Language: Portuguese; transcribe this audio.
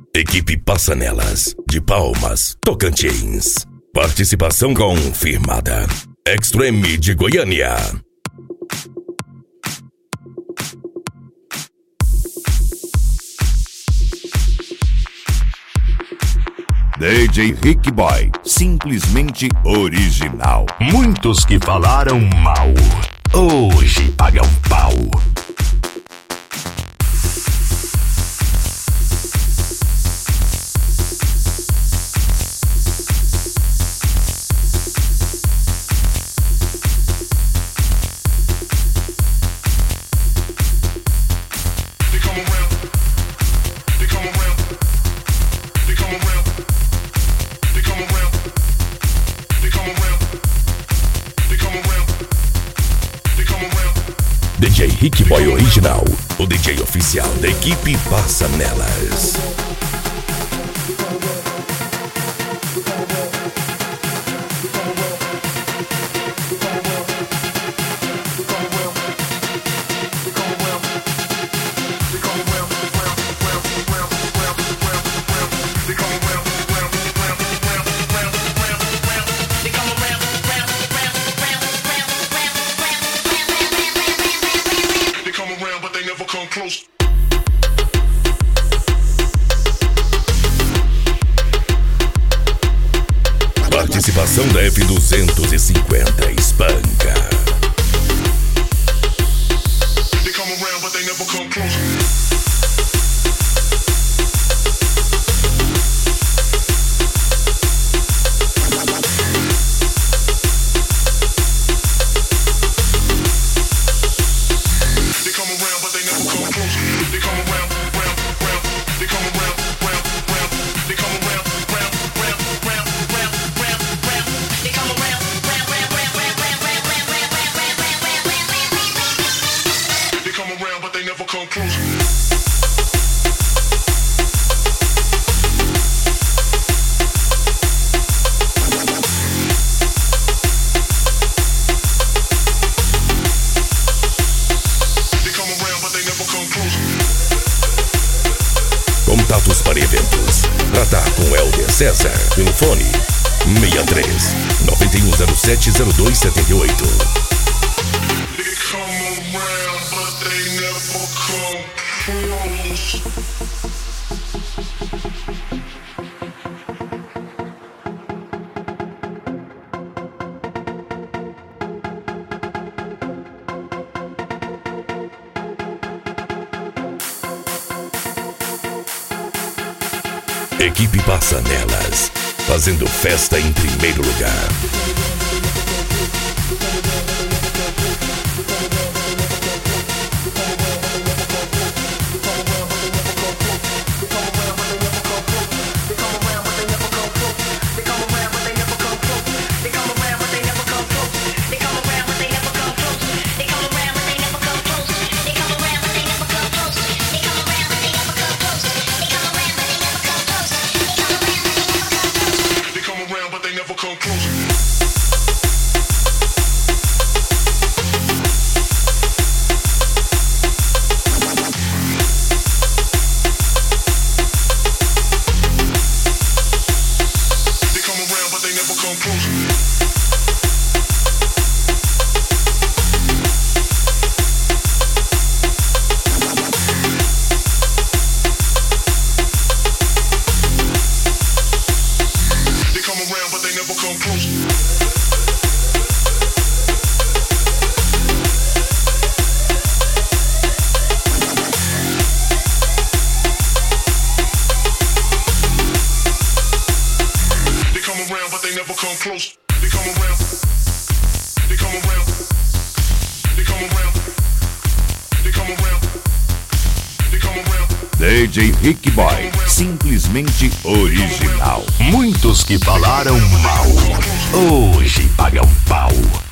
Equipe Passanelas, de Palmas, Tocantins. Participação confirmada. Extreme de Goiânia. DJ Rick Boy, simplesmente original. Muitos que falaram mal, hoje pagam pau. DJ Rick Boy Original, o DJ oficial da equipe Passanelas. Participação da F250 Espanca. Contatos para eventos. Tratar com Helder César pelo fone 63 9107 0278. Equipe Passanelas, fazendo festa em primeiro lugar. DJ Rick Boy, simplesmente original. Muitos que falaram mal, hoje pagam pau.